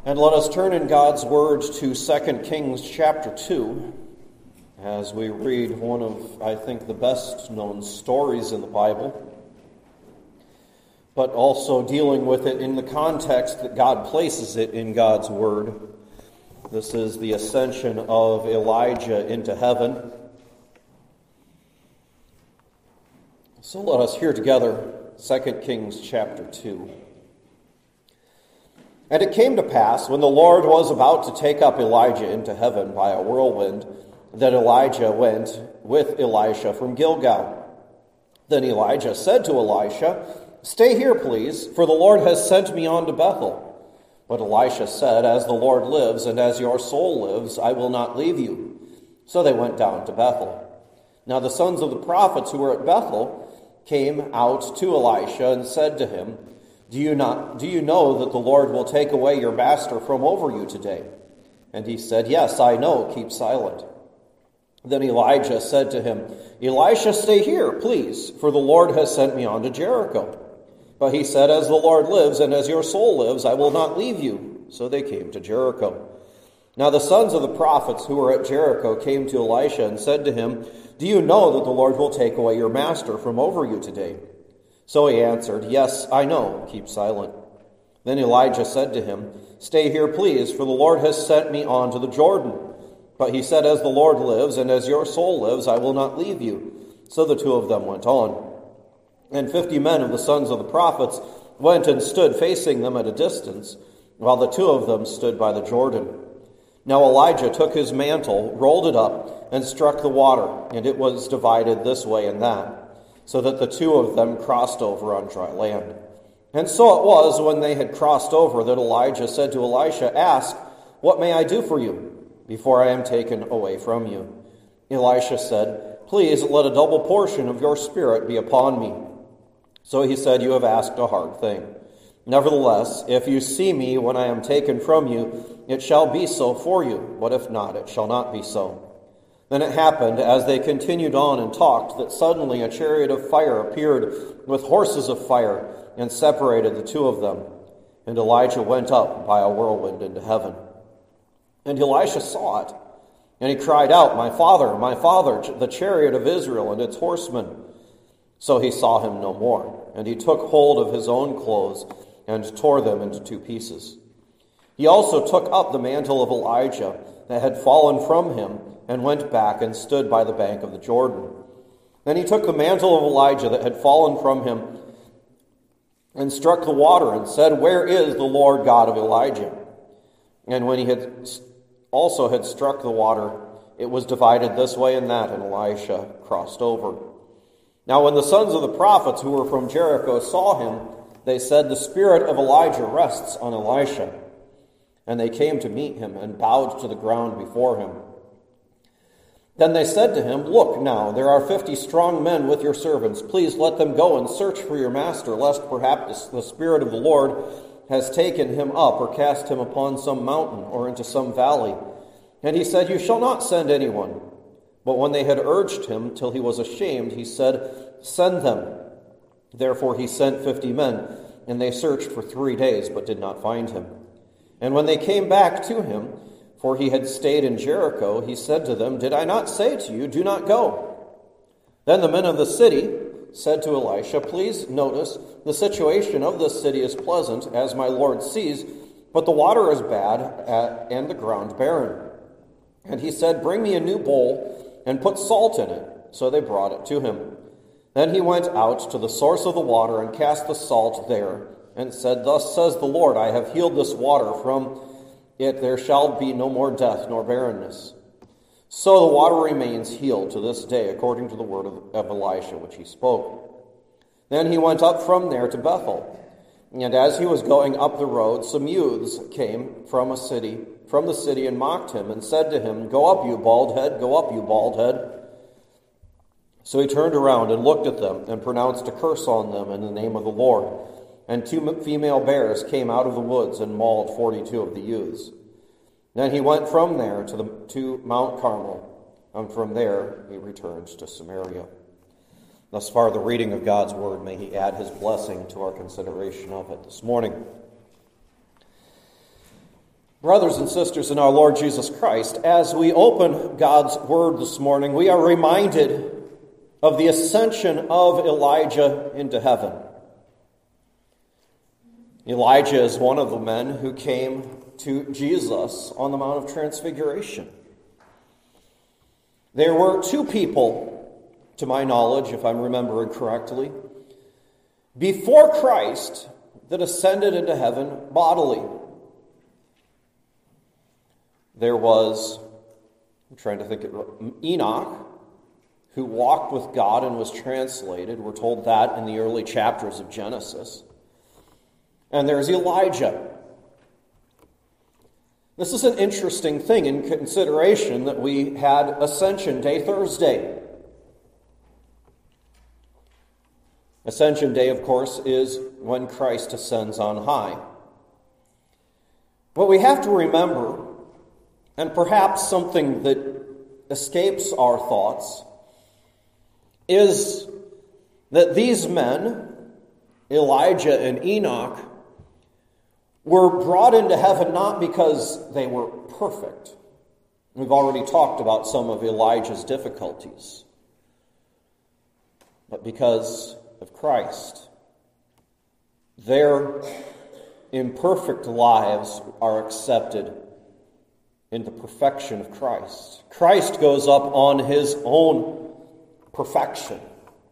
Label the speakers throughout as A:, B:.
A: And let us turn in God's Word to 2 Kings chapter 2, as we read one of, I think, the best-known stories in the Bible, but also dealing with it in the context that God places it in God's Word. This is the ascension of Elijah into heaven. So let us hear together 2 Kings chapter 2. And it came to pass, when the Lord was about to take up Elijah into heaven by a whirlwind, that Elijah went with Elisha from Gilgal. Then Elijah said to Elisha, "Stay here, please, for the Lord has sent me on to Bethel." But Elisha said, "As the Lord lives, and as your soul lives, I will not leave you." So they went down to Bethel. Now the sons of the prophets who were at Bethel came out to Elisha and said to him, Do you know that the Lord will take away your master from over you today?" And he said, "Yes, I know, keep silent." Then Elijah said to him, "Elisha, stay here, please, for the Lord has sent me on to Jericho." But he said, "As the Lord lives, and as your soul lives, I will not leave you." So they came to Jericho. Now the sons of the prophets who were at Jericho came to Elisha and said to him, "Do you know that the Lord will take away your master from over you today?" So he answered, "Yes, I know, keep silent." Then Elijah said to him, "Stay here, please, for the Lord has sent me on to the Jordan." But he said, "As the Lord lives, and as your soul lives, I will not leave you." So the two of them went on. And 50 men of the sons of the prophets went and stood facing them at a distance, while the two of them stood by the Jordan. Now Elijah took his mantle, rolled it up, and struck the water, and it was divided this way and that, so that the two of them crossed over on dry land. And so it was, when they had crossed over, that Elijah said to Elisha, "Ask, what may I do for you, before I am taken away from you?" Elisha said, "Please let a double portion of your spirit be upon me." So he said, "You have asked a hard thing. Nevertheless, if you see me when I am taken from you, it shall be so for you, but if not, it shall not be so." Then it happened, as they continued on and talked, that suddenly a chariot of fire appeared with horses of fire and separated the two of them. And Elijah went up by a whirlwind into heaven. And Elisha saw it, and he cried out, my father, the chariot of Israel and its horsemen." So he saw him no more, and he took hold of his own clothes and tore them into two pieces. He also took up the mantle of Elijah that had fallen from him, and went back and stood by the bank of the Jordan. Then he took the mantle of Elijah that had fallen from him and struck the water and said, "Where is the Lord God of Elijah?" And when he had struck the water, it was divided this way and that, and Elisha crossed over. Now when the sons of the prophets who were from Jericho saw him, they said, "The spirit of Elijah rests on Elisha." And they came to meet him and bowed to the ground before him. Then they said to him, "Look now, there are 50 strong men with your servants. Please let them go and search for your master, lest perhaps the Spirit of the Lord has taken him up or cast him upon some mountain or into some valley." And he said, "You shall not send anyone." But when they had urged him till he was ashamed, he said, "Send them." Therefore he sent 50 men, and they searched for 3 days, but did not find him. And when they came back to him, for he had stayed in Jericho, he said to them, "Did I not say to you, do not go?" Then the men of the city said to Elisha, "Please notice, the situation of this city is pleasant, as my Lord sees, but the water is bad and the ground barren." And he said, "Bring me a new bowl and put salt in it." So they brought it to him. Then he went out to the source of the water and cast the salt there, and said, "Thus says the Lord, I have healed this water. From it there shall be no more death nor barrenness." So the water remains healed to this day, according to the word of Elisha, which he spoke. Then he went up from there to Bethel. And as he was going up the road, some youths came from the city and mocked him, and said to him, "Go up, you bald head, go up, you bald head." So he turned around and looked at them, and pronounced a curse on them in the name of the Lord. And 2 female bears came out of the woods and mauled 42 of the youths. Then he went from there to Mount Carmel, and from there he returned to Samaria. Thus far the reading of God's word. May he add his blessing to our consideration of it this morning. Brothers and sisters in our Lord Jesus Christ, as we open God's Word this morning, we are reminded of the ascension of Elijah into heaven. Elijah is one of the men who came to Jesus on the Mount of Transfiguration. There were two people, to my knowledge, if I'm remembering correctly, before Christ that ascended into heaven bodily. There was, I'm trying to think of Enoch, who walked with God and was translated. We're told that in the early chapters of Genesis. And there's Elijah. This is an interesting thing in consideration that we had Ascension Day Thursday. Ascension Day, of course, is when Christ ascends on high. What we have to remember, and perhaps something that escapes our thoughts, is that these men, Elijah and Enoch, were brought into heaven not because they were perfect. We've already talked about some of Elijah's difficulties, but because of Christ. Their imperfect lives are accepted in the perfection of Christ. Christ goes up on his own perfection.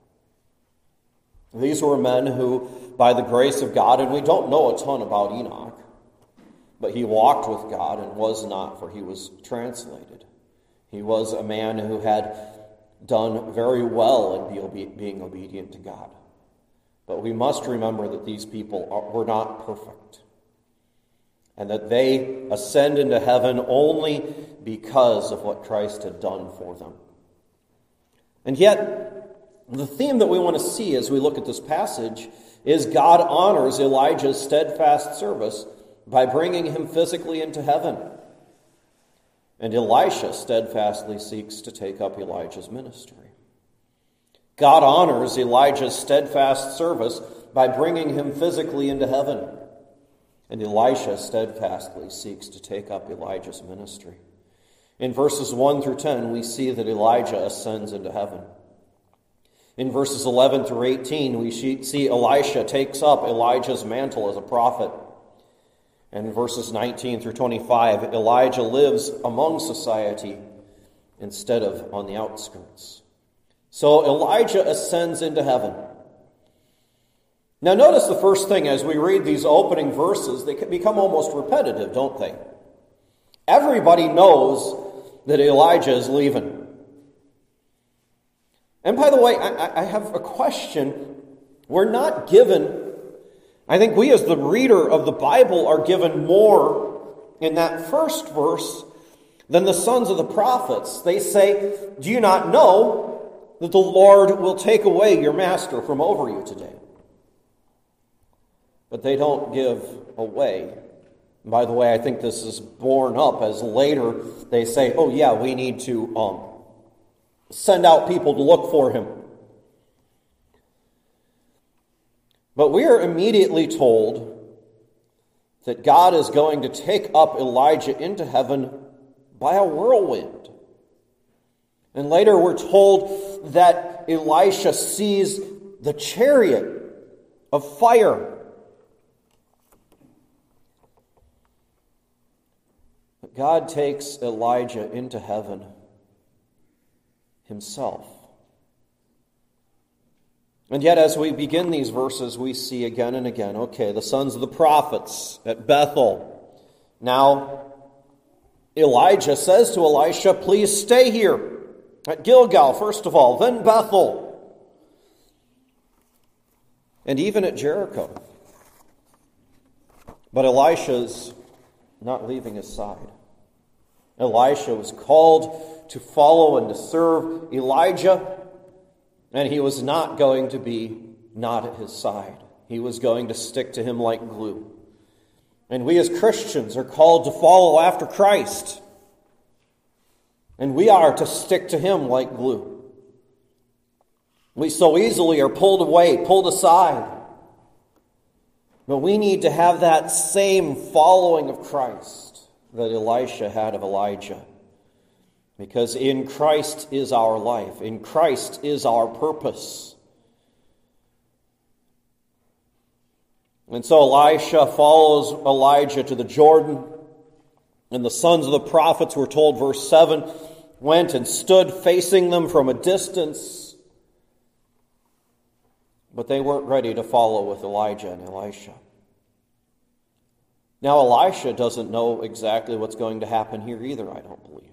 A: These were men who, by the grace of God, and we don't know a ton about Enoch, but he walked with God and was not, for he was translated. He was a man who had done very well in being obedient to God. But we must remember that these people were not perfect, and that they ascend into heaven only because of what Christ had done for them. And yet, the theme that we want to see as we look at this passage is God honors Elijah's steadfast service by bringing him physically into heaven. And Elisha steadfastly seeks to take up Elijah's ministry. God honors Elijah's steadfast service by bringing him physically into heaven. And Elisha steadfastly seeks to take up Elijah's ministry. In verses 1 through 10, we see that Elijah ascends into heaven. In verses 11 through 18, we see Elisha takes up Elijah's mantle as a prophet. And in verses 19 through 25, Elijah lives among society instead of on the outskirts. So Elijah ascends into heaven. Now notice the first thing as we read these opening verses, they become almost repetitive, don't they? Everybody knows that Elijah is leaving. And by the way, I have a question. We're not given, I think we as the reader of the Bible are given more in that first verse than the sons of the prophets. They say, "Do you not know that the Lord will take away your master from over you today?" But they don't give away. And by the way, I think this is borne up as later they say, "Oh yeah, we need to send out people to look for him." But we are immediately told that God is going to take up Elijah into heaven by a whirlwind. And later we're told that Elisha sees the chariot of fire. But God takes Elijah into heaven himself. And yet as we begin these verses, we see again and again, okay, the sons of the prophets at Bethel. Now, Elijah says to Elisha, "Please stay here at Gilgal, first of all, then Bethel, and even at Jericho." But Elisha's not leaving his side. Elisha was called to follow and to serve Elijah, and he was not going to be not at his side. He was going to stick to him like glue. And we as Christians are called to follow after Christ. And we are to stick to him like glue. We so easily are pulled away, pulled aside. But we need to have that same following of Christ. that Elisha had of Elijah. Because in Christ is our life. In Christ is our purpose. And so Elisha follows Elijah to the Jordan. And the sons of the prophets, we're told, verse 7, went and stood facing them from a distance. But they weren't ready to follow with Elijah and Elisha. Now, Elisha doesn't know exactly what's going to happen here either, I don't believe.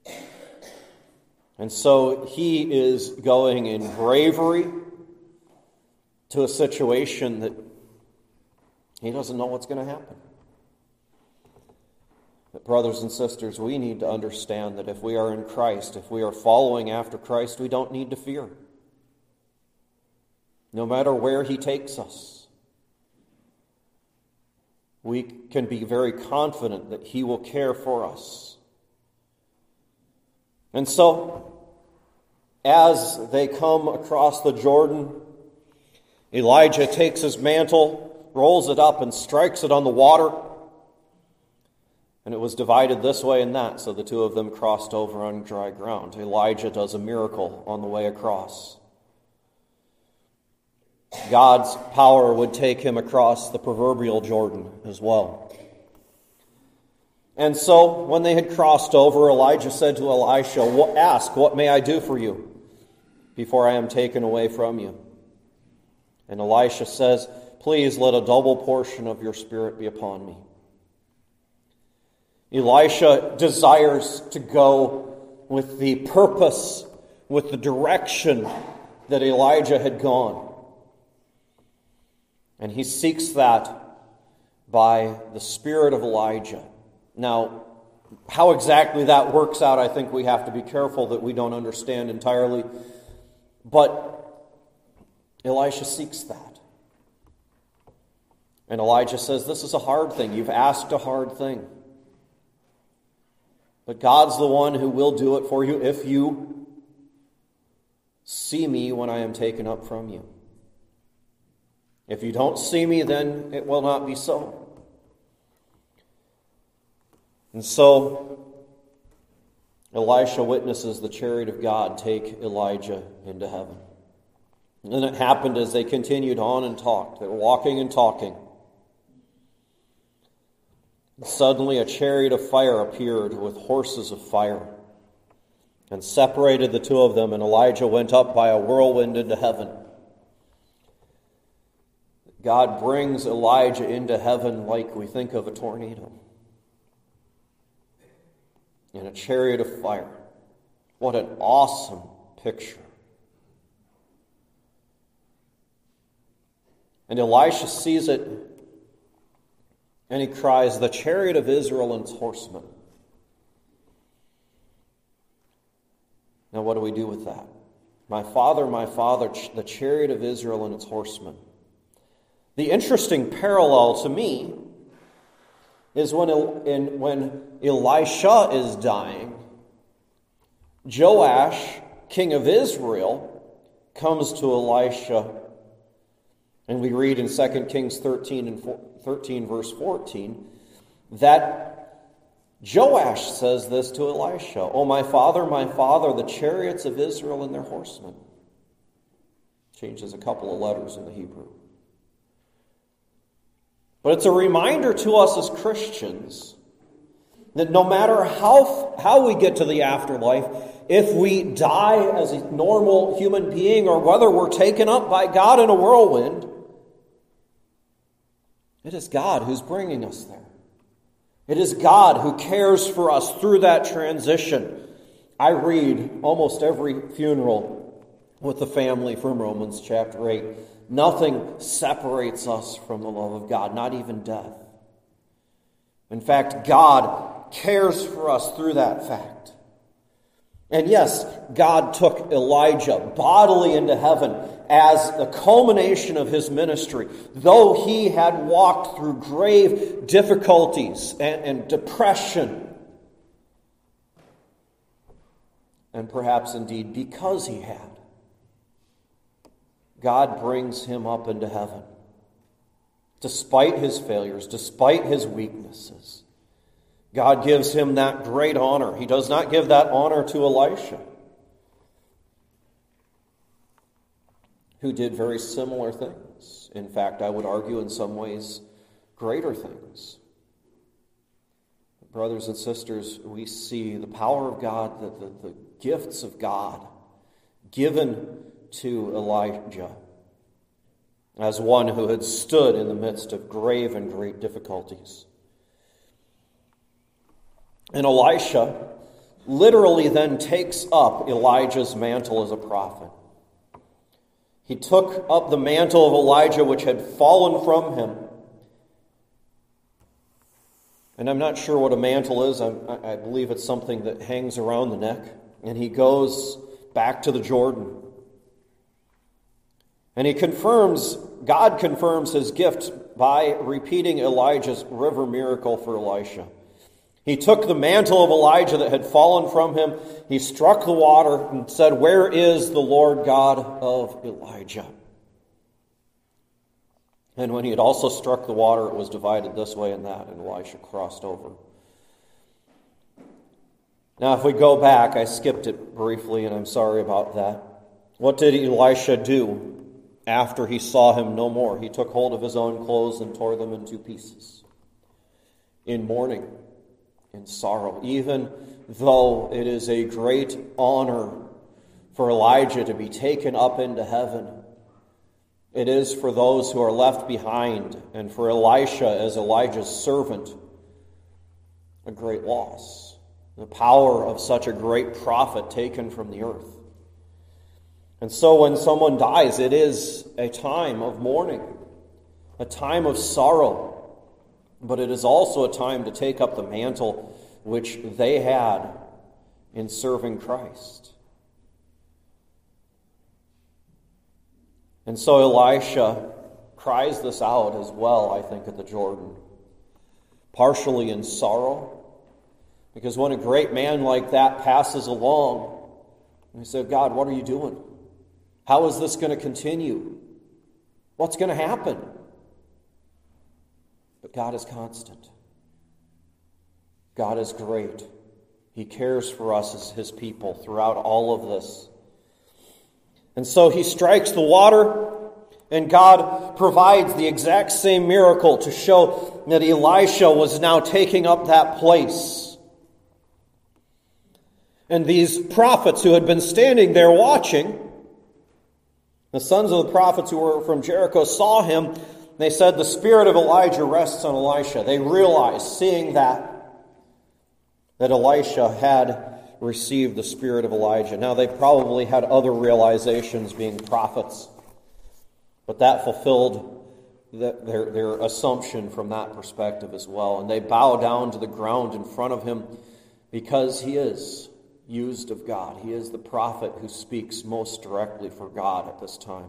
A: And so he is going in bravery to a situation that he doesn't know what's going to happen. But brothers and sisters, we need to understand that if we are in Christ, if we are following after Christ, we don't need to fear. No matter where he takes us, we can be very confident that he will care for us. And so, as they come across the Jordan, Elijah takes his mantle, rolls it up, and strikes it on the water. And it was divided this way and that, so the two of them crossed over on dry ground. Elijah does a miracle on the way across. God's power would take him across the proverbial Jordan as well. And so, when they had crossed over, Elijah said to Elisha, "Ask, what may I do for you before I am taken away from you?" And Elisha says, "Please let a double portion of your spirit be upon me." Elisha desires to go with the purpose, with the direction that Elijah had gone. And he seeks that by the spirit of Elijah. Now, how exactly that works out, I think we have to be careful that we don't understand entirely. But Elisha seeks that. And Elijah says, "This is a hard thing. You've asked a hard thing. But God's the one who will do it for you if you see me when I am taken up from you. If you don't see me, then it will not be so." And so, Elisha witnesses the chariot of God take Elijah into heaven. And then it happened as they continued on and talked. They were walking and talking. And suddenly a chariot of fire appeared with horses of fire and separated the two of them, and Elijah went up by a whirlwind into heaven. God brings Elijah into heaven like we think of a tornado. In a chariot of fire. What an awesome picture. And Elisha sees it, and he cries, "The chariot of Israel and its horsemen." Now what do we do with that? My father, the chariot of Israel and its horsemen. The interesting parallel to me is when Elisha is dying, Joash, king of Israel, comes to Elisha, and we read in 2 Kings 13 verse 14, that Joash says this to Elisha, "Oh, my father, the chariots of Israel and their horsemen." Changes a couple of letters in the Hebrew. But it's a reminder to us as Christians that no matter how we get to the afterlife, if we die as a normal human being or whether we're taken up by God in a whirlwind, it is God who's bringing us there. It is God who cares for us through that transition. I read almost every funeral with the family from Romans chapter 8. Nothing separates us from the love of God, not even death. In fact, God cares for us through that fact. And yes, God took Elijah bodily into heaven as the culmination of his ministry, though he had walked through grave difficulties and depression. And perhaps indeed because he had. God brings him up into heaven. Despite his failures, despite his weaknesses, God gives him that great honor. He does not give that honor to Elisha, who did very similar things. In fact, I would argue in some ways greater things. Brothers and sisters, we see the power of God, the gifts of God given to Elijah as one who had stood in the midst of grave and great difficulties. And Elisha literally then takes up Elijah's mantle as a prophet. He took up the mantle of Elijah which had fallen from him. And I'm not sure what a mantle is. I believe it's something that hangs around the neck. And he goes back to the Jordan. And God confirms his gift by repeating Elijah's river miracle for Elisha. He took the mantle of Elijah that had fallen from him. He struck the water and said, "Where is the Lord God of Elijah?" And when he had also struck the water, it was divided this way and that, and Elisha crossed over. Now, if we go back, I skipped it briefly, and I'm sorry about that. What did Elisha do after he saw him no more? He took hold of his own clothes and tore them in two pieces. In mourning, in sorrow, even though it is a great honor for Elijah to be taken up into heaven, it is for those who are left behind, and for Elisha as Elijah's servant, a great loss. The power of such a great prophet taken from the earth. And so when someone dies, it is a time of mourning, a time of sorrow, but it is also a time to take up the mantle which they had in serving Christ. And so Elisha cries this out as well, I think, at the Jordan, partially in sorrow, because when a great man like that passes along, he said, "God, what are you doing? How is this going to continue? What's going to happen?" But God is constant. God is great. He cares for us as his people throughout all of this. And so he strikes the water, and God provides the exact same miracle to show that Elisha was now taking up that place. And these prophets who had been standing there watching, the sons of the prophets who were from Jericho, saw him. They said, "The spirit of Elijah rests on Elisha." They realized, seeing that Elisha had received the spirit of Elijah. Now, they probably had other realizations being prophets, but that fulfilled their assumption from that perspective as well. And they bow down to the ground in front of him because he is used of God. He is the prophet who speaks most directly for God at this time.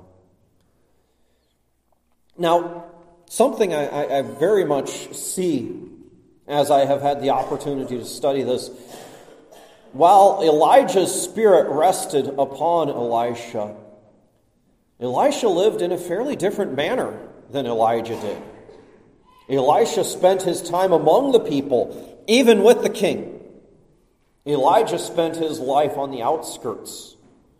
A: Now, something I very much see as I have had the opportunity to study this, while Elijah's spirit rested upon Elisha, Elisha lived in a fairly different manner than Elijah did. Elisha spent his time among the people, even with the king. Elijah spent his life on the outskirts.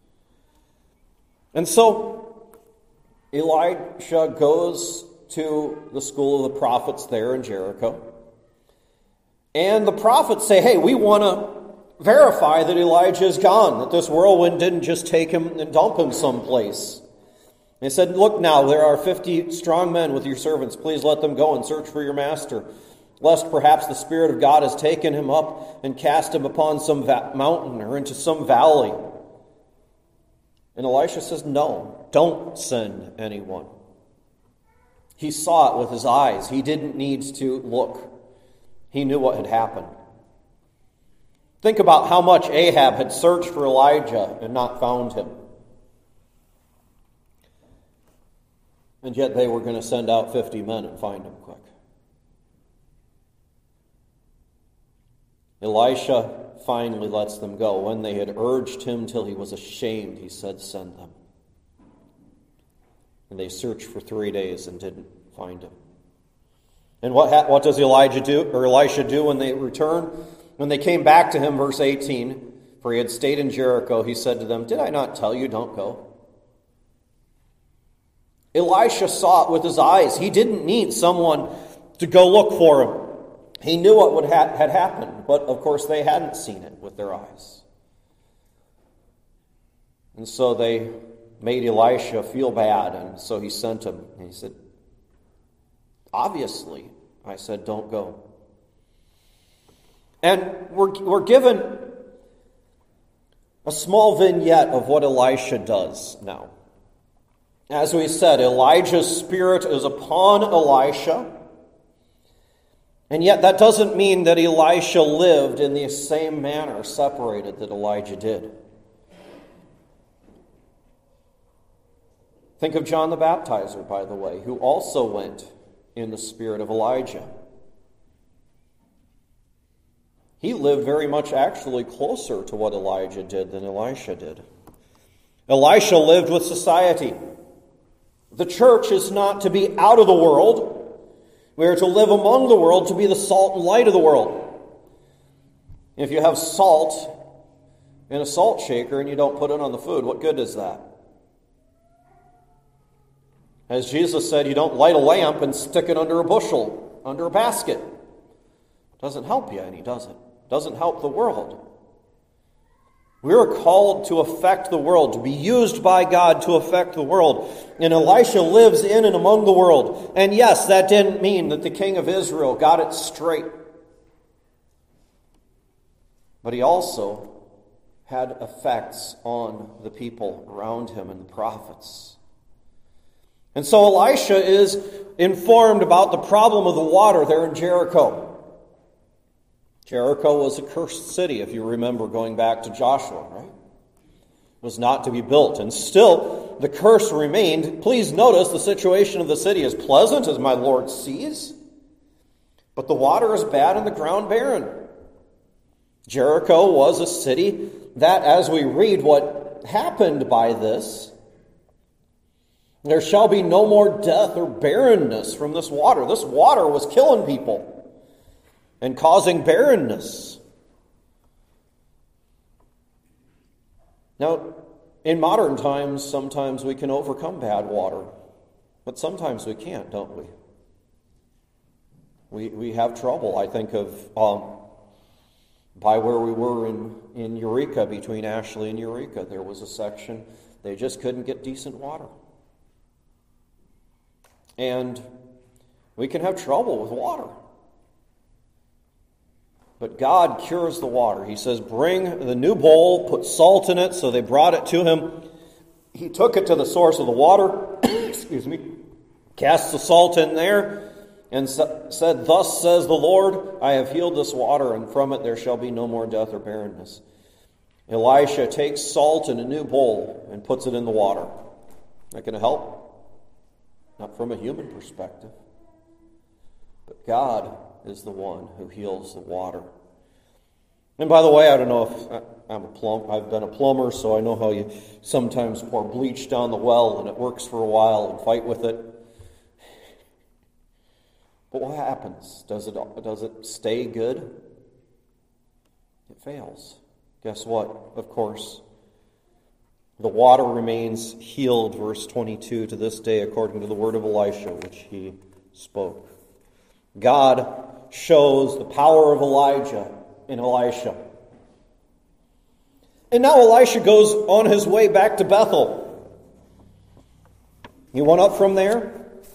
A: And so Elisha goes to the school of the prophets there in Jericho. And the prophets say, "Hey, we want to verify that Elijah is gone, that this whirlwind didn't just take him and dump him someplace." They said, "Look now, there are 50 strong men with your servants. Please let them go and search for your master, lest perhaps the Spirit of God has taken him up and cast him upon some mountain or into some valley." And Elisha says, "No, don't send anyone." He saw it with his eyes. He didn't need to look. He knew what had happened. Think about how much Ahab had searched for Elijah and not found him. And yet they were going to send out 50 men and find him quick. Elisha finally lets them go. When they had urged him till he was ashamed, he said, "Send them." And they searched for 3 days and didn't find him. And what does Elisha do when they return? When they came back to him, verse 18, for he had stayed in Jericho, he said to them, "Did I not tell you, don't go?" Elisha saw it with his eyes. He didn't need someone to go look for him. He knew what had happened, but of course they hadn't seen it with their eyes. And so they made Elisha feel bad, and so he sent him. And he said, "Obviously," I said, "don't go." And we're given a small vignette of what Elisha does now. As we said, Elijah's spirit is upon Elisha. And yet that doesn't mean that Elisha lived in the same manner, separated, that Elijah did. Think of John the Baptizer, by the way, who also went in the spirit of Elijah. He lived very much actually closer to what Elijah did than Elisha did. Elisha lived with society. The church is not to be out of the world. We are to live among the world, to be the salt and light of the world. If you have salt in a salt shaker and you don't put it on the food, what good is that? As Jesus said, you don't light a lamp and stick it under a bushel, under a basket. It doesn't help you any, does it? It doesn't help the world. We are called to affect the world, to be used by God to affect the world. And Elisha lives in and among the world. And yes, that didn't mean that the king of Israel got it straight. But he also had effects on the people around him and the prophets. And so Elisha is informed about the problem of the water there in Jericho. Jericho was a cursed city, if you remember going back to Joshua, right? It was not to be built. And still, the curse remained. Please notice the situation of the city is pleasant, as my Lord sees. But the water is bad and the ground barren. Jericho was a city that, as we read what happened by this, there shall be no more death or barrenness from this water. This water was killing people and causing barrenness. Now, in modern times, sometimes we can overcome bad water, but sometimes we can't, don't we? We have trouble. I think of by where we were in Eureka, between Ashley and Eureka, there was a section, they just couldn't get decent water. And we can have trouble with water. But God cures the water. He says, bring the new bowl, put salt in it. So they brought it to him. He took it to the source of the water, cast the salt in there, and said, "Thus says the Lord, I have healed this water, and from it there shall be no more death or barrenness." Elisha takes salt in a new bowl and puts it in the water. That going to help? Not from a human perspective. But God is the one who heals the water. And by the way, I don't know if I've been a plumber, so I know how you sometimes pour bleach down the well and it works for a while and fight with it. But what happens? Does it stay good? It fails. Guess what? Of course, the water remains healed, verse 22, to this day, according to the word of Elisha, which he spoke. God shows the power of Elijah in Elisha. And now Elisha goes on his way back to Bethel. He went up from there,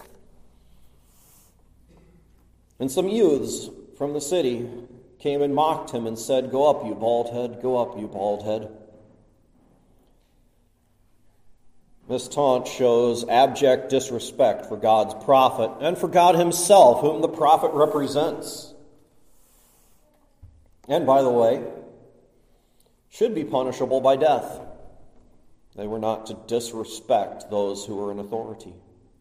A: and some youths from the city came and mocked him and said, "Go up, you bald head, go up, you bald head." This taunt shows abject disrespect for God's prophet and for God himself, whom the prophet represents. And by the way, should be punishable by death. They were not to disrespect those who were in authority.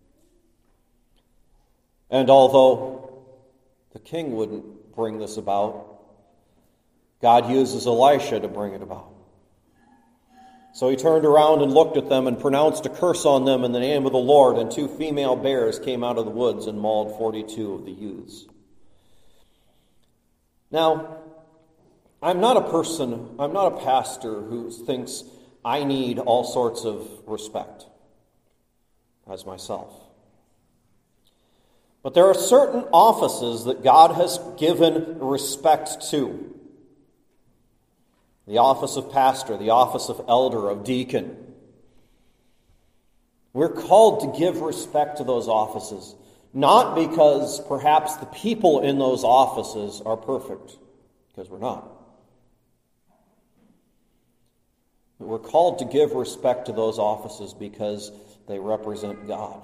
A: And although the king wouldn't bring this about, God uses Elisha to bring it about. So he turned around and looked at them and pronounced a curse on them in the name of the Lord, and 2 female bears came out of the woods and mauled 42 of the youths. Now, I'm not a pastor who thinks I need all sorts of respect as myself. But there are certain offices that God has given respect to. The office of pastor, the office of elder, of deacon. We're called to give respect to those offices, not because perhaps the people in those offices are perfect, because we're not. But we're called to give respect to those offices because they represent God.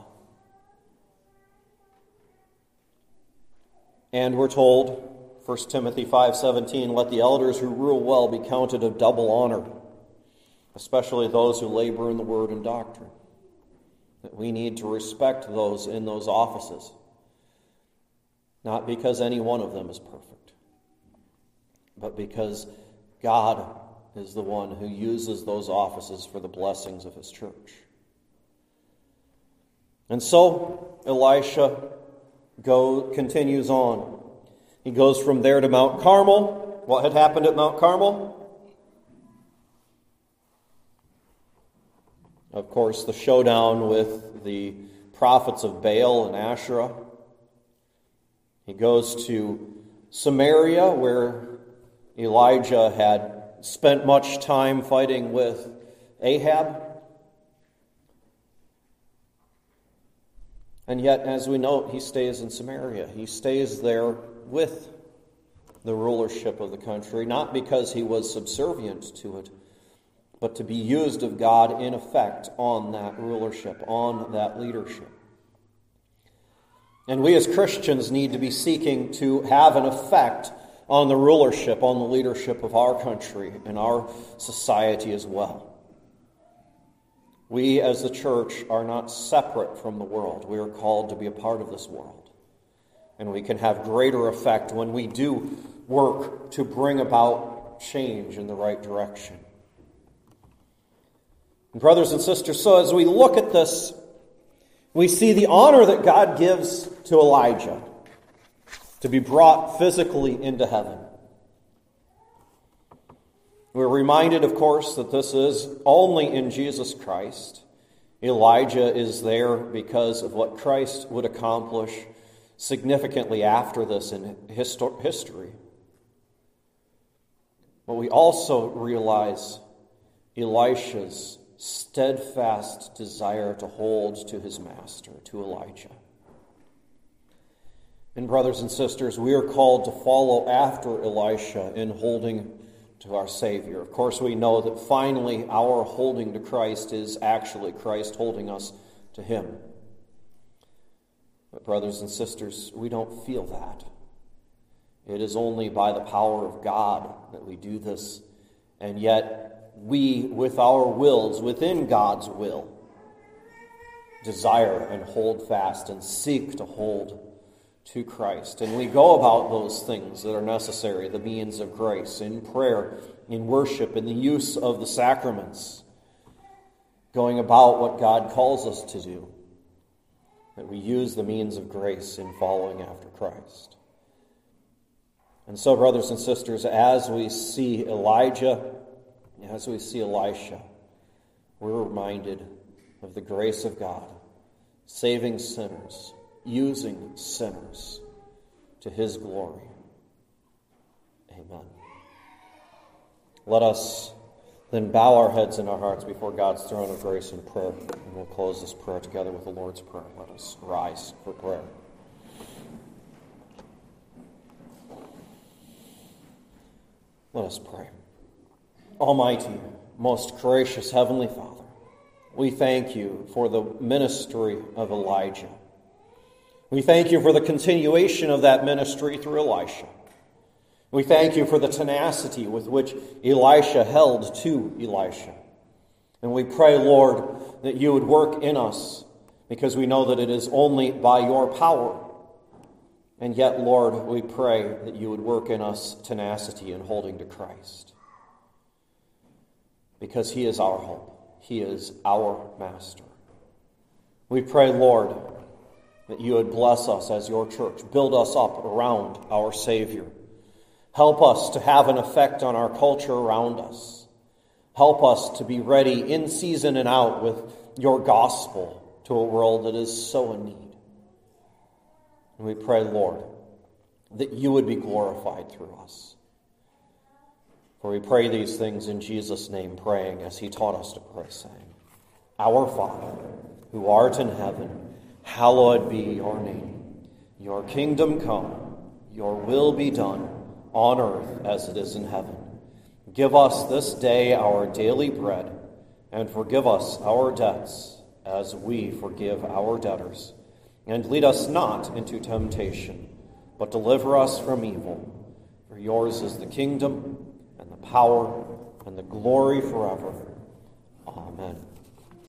A: And we're told, 1 Timothy 5:17, let the elders who rule well be counted of double honor, especially those who labor in the word and doctrine. That we need to respect those in those offices, not because any one of them is perfect, but because God is the one who uses those offices for the blessings of his church. And so Elisha continues on. He goes from there to Mount Carmel. What had happened at Mount Carmel? Of course, the showdown with the prophets of Baal and Asherah. He goes to Samaria, where Elijah had spent much time fighting with Ahab. And yet, as we know, he stays in Samaria. He stays there with the rulership of the country, not because he was subservient to it, but to be used of God in effect on that rulership, on that leadership. And we as Christians need to be seeking to have an effect on the rulership, on the leadership of our country and our society as well. We as the church are not separate from the world. We are called to be a part of this world. And we can have greater effect when we do work to bring about change in the right direction. And brothers and sisters, so as we look at this, we see the honor that God gives to Elijah to be brought physically into heaven. We're reminded, of course, that this is only in Jesus Christ. Elijah is there because of what Christ would accomplish significantly after this in history. But we also realize Elisha's steadfast desire to hold to his master, to Elijah. And brothers and sisters, we are called to follow after Elisha in holding to our Savior. Of course, we know that finally our holding to Christ is actually Christ holding us to him. But brothers and sisters, we don't feel that. It is only by the power of God that we do this, and yet we, with our wills, within God's will, desire and hold fast and seek to hold to Christ. And we go about those things that are necessary, the means of grace, in prayer, in worship, in the use of the sacraments, going about what God calls us to do, that we use the means of grace in following after Christ. And so, brothers and sisters, as we see Elijah, as we see Elisha, we're reminded of the grace of God, saving sinners, using sinners to his glory. Amen. Let us then bow our heads and our hearts before God's throne of grace in prayer. And we'll close this prayer together with the Lord's Prayer. Let us rise for prayer. Let us pray. Almighty, most gracious Heavenly Father, we thank you for the ministry of Elijah. We thank you for the continuation of that ministry through Elisha. We thank you for the tenacity with which Elisha held to Elisha. And we pray, Lord, that you would work in us, because we know that it is only by your power. And yet, Lord, we pray that you would work in us tenacity in holding to Christ. because he is our hope. He is our master. We pray, Lord, that you would bless us as your church. Build us up around our Savior. Help us to have an effect on our culture around us. Help us to be ready in season and out with your gospel to a world that is so in need. And we pray, Lord, that you would be glorified through us. For we pray these things in Jesus' name, praying as he taught us to pray, saying, Our Father, who art in heaven, hallowed be your name. Your kingdom come, your will be done, on earth as it is in heaven. Give us this day our daily bread, and forgive us our debts, as we forgive our debtors. And lead us not into temptation, but deliver us from evil. For yours is the kingdom, and the power, and the glory forever. Amen.